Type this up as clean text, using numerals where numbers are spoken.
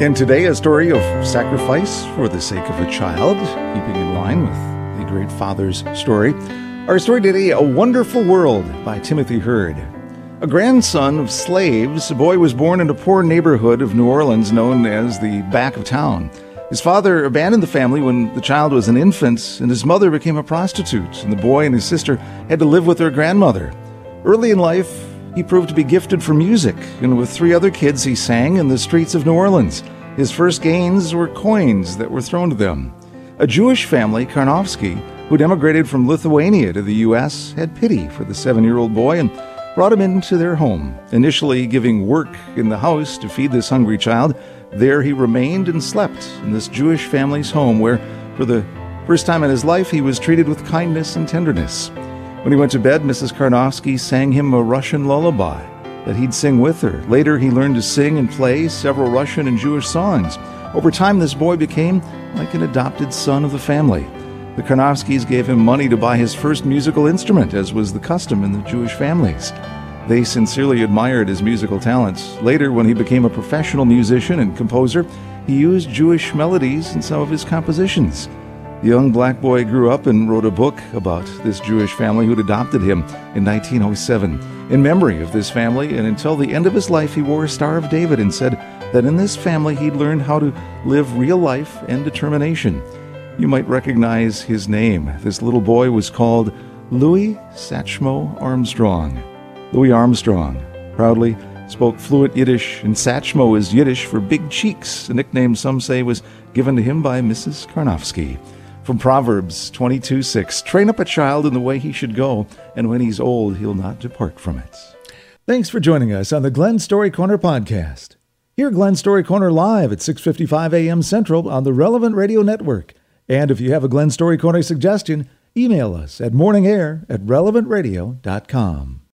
And today, a story of sacrifice for the sake of a child, keeping in line with the great father's story. Our story today, A Wonderful World by Timothy Hurd. A grandson of slaves, the boy was born in a poor neighborhood of New Orleans known as the Back of Town. His father abandoned the family when the child was an infant, and his mother became a prostitute, and the boy and his sister had to live with their grandmother. Early in life, he proved to be gifted for music, and with 3 other kids he sang in the streets of New Orleans. His first gains were coins that were thrown to them. A Jewish family, Karnofsky, who'd emigrated from Lithuania to the U.S., had pity for the 7-year-old boy and brought him into their home, initially giving work in the house to feed this hungry child. There he remained and slept in this Jewish family's home where, for the first time in his life, he was treated with kindness and tenderness. When he went to bed, Mrs. Karnofsky sang him a Russian lullaby that he'd sing with her. Later, he learned to sing and play several Russian and Jewish songs. Over time, this boy became like an adopted son of the family. The Karnofskys gave him money to buy his first musical instrument, as was the custom in the Jewish families. They sincerely admired his musical talents. Later, when he became a professional musician and composer, he used Jewish melodies in some of his compositions. The young black boy grew up and wrote a book about this Jewish family who'd adopted him in 1907. In memory of this family, and until the end of his life, he wore a Star of David and said that in this family he'd learned how to live real life and determination. You might recognize his name. This little boy was called Louis Satchmo Armstrong. Louis Armstrong proudly spoke fluent Yiddish, and Satchmo is Yiddish for big cheeks, a nickname some say was given to him by Mrs. Karnofsky. From Proverbs 22:6, train up a child in the way he should go, and when he's old, he'll not depart from it. Thanks for joining us on the Glen Story Corner podcast. Hear Glen Story Corner live at 6:55 a.m. Central on the Relevant Radio Network. And if you have a Glen Story Corner suggestion, email us at morningair@relevantradio.com.